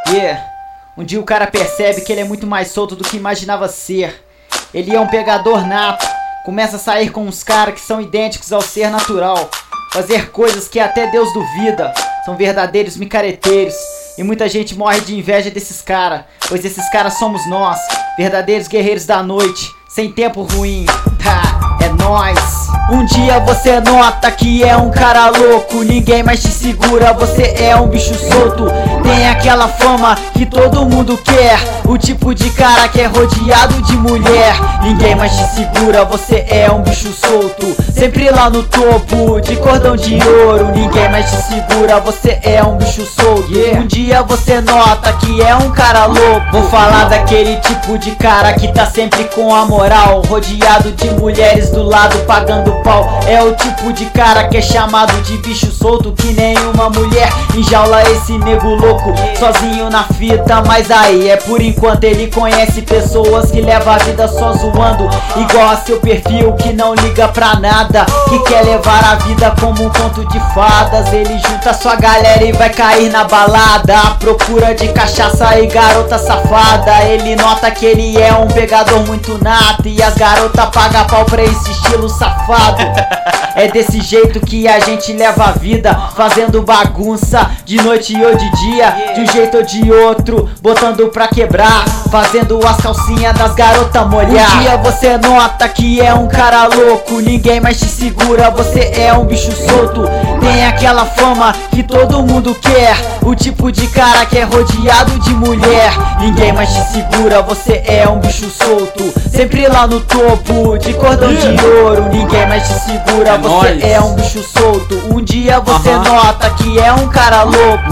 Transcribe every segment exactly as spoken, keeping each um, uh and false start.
Yeah. Um dia o cara percebe que ele é muito mais solto do que imaginava ser. Ele é um pegador nato, começa a sair com uns caras que são idênticos ao ser natural, fazer coisas que até Deus duvida. São verdadeiros micareteiros, e muita gente morre de inveja desses caras, pois esses caras somos nós, verdadeiros guerreiros da noite, sem tempo ruim. Ha, é nóis. Um dia você nota que é um cara louco, ninguém mais te segura, você é um bicho solto. Tem aquela fama que todo mundo quer, o tipo de cara que é rodeado de mulher. Ninguém mais te segura, você é um bicho solto, sempre lá no topo, de cordão de ouro. Ninguém mais te segura, você é um bicho solto. Um dia você nota que é um cara louco. Vou falar daquele tipo de cara que tá sempre com a moral, rodeado de mulheres do lado pagando pau. É o tipo de cara que é chamado de bicho solto, que nenhuma mulher enjaula esse nego louco, sozinho na fita. Mas aí é por enquanto, ele conhece pessoas que levam a vida só zoando, igual a seu perfil, que não liga pra nada, que quer levar a vida como um conto de fadas. Ele junta sua galera e vai cair na balada, à procura de cachaça e garota safada. Ele nota que ele é um pegador muito nato, e as garotas pagam pau pra esse estilo safado. É desse jeito que a gente leva a vida, fazendo bagunça de noite ou de dia, de um jeito ou de outro, botando pra quebrar, fazendo as calcinhas das garotas molhar. Um dia você nota que é um cara louco, ninguém mais te segura, você é um bicho solto. Tem aquela fama que todo mundo quer, o tipo de cara que é rodeado de mulher. Ninguém mais te segura, você é um bicho solto, sempre lá no topo, de cordão de ouro. Ninguém mais te segura, é você nóis. é um bicho solto. Um dia você uh-huh. nota que é um cara louco.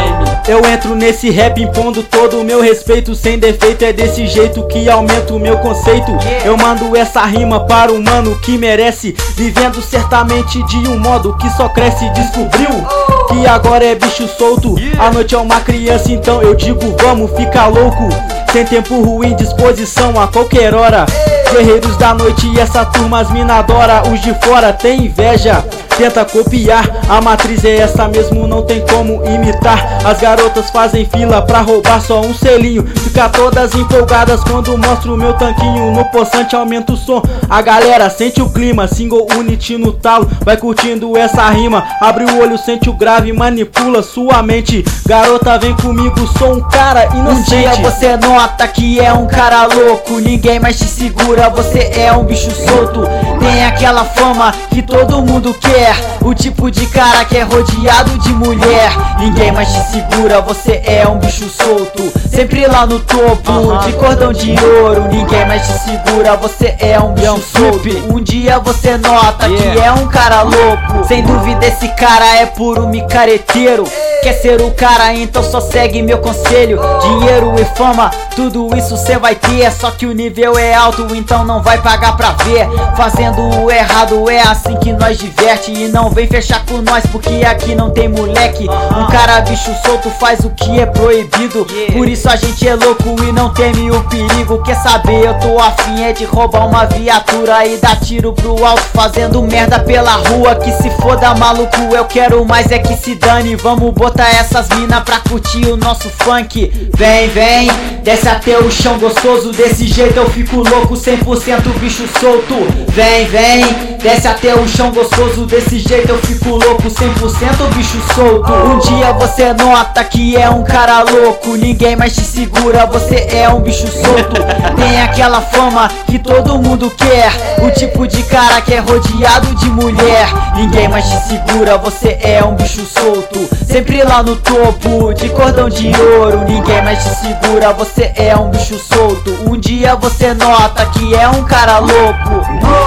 Eu entro nesse rap impondo todo o meu respeito, sem defeito, é desse jeito que aumenta o meu conceito. Eu mando essa rima para o mano que merece, vivendo certamente de um modo que só cresce. Descobriu que agora é bicho solto, a noite é uma criança, então eu digo vamos ficar louco, sem tempo ruim, disposição a qualquer hora. Guerreiros da noite e essa turma as mina adora. Os de fora tem inveja, tenta copiar, a matriz é essa mesmo, não tem como imitar. As garotas fazem fila pra roubar só um selinho, fica todas empolgadas quando mostro o meu tanquinho. No poçante aumenta o som, a galera sente o clima, single unity no talo, vai curtindo essa rima. Abre o olho, sente o grave, manipula sua mente. Garota vem comigo, sou um cara inocente. Um dia você nota que é um cara louco, ninguém mais te segura, você é um bicho solto. Tem aquela fama que todo mundo quer, o tipo de cara que é rodeado de mulher. Ninguém mais te segura, você é um bicho solto, sempre lá no topo, uh-huh. de cordão de ouro. Ninguém mais te segura, você é um bicho solto. Um dia você nota yeah. que é um cara louco, sem dúvida esse cara é puro micareteiro. Quer ser o cara, então só segue meu conselho. Dinheiro e fama, tudo isso cê vai ter, só que o nível é alto, então não vai pagar pra ver. Fazendo o errado é assim que nós diverte, e não vem fechar com nós porque aqui não tem moleque. Um cara bicho solto faz o que é proibido, por isso a gente é louco e não teme o perigo. Quer saber, eu tô afim é de roubar uma viatura e dar tiro pro alto, fazendo merda pela rua. Que se foda maluco, eu quero mais é que se dane. Vamos botar essas mina pra curtir o nosso funk. Vem, vem, desce até o chão gostoso, desse jeito eu fico louco, cem por cento bicho solto. Vem, vem, desce até o chão gostoso, desse jeito eu fico louco, cem por cento bicho solto. Um dia você nota que é um cara louco, ninguém mais te segura, você é um bicho solto. Tem aquela fama que todo mundo quer, o tipo de cara que é rodeado de mulher. Ninguém mais te segura, você é um bicho solto, sempre lá no topo, de cordão de ouro. Ninguém mais te segura, você é um bicho solto. Um dia você nota que é um cara louco.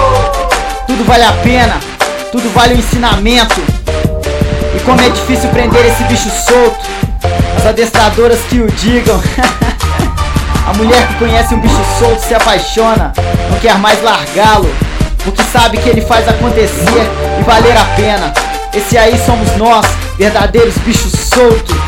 Tudo vale a pena, tudo vale o ensinamento. E como é difícil prender esse bicho solto, as adestradoras que o digam. A mulher que conhece um bicho solto se apaixona, não quer mais largá-lo, porque sabe que ele faz acontecer e valer a pena. Esse aí somos nós, verdadeiros bichos soltos.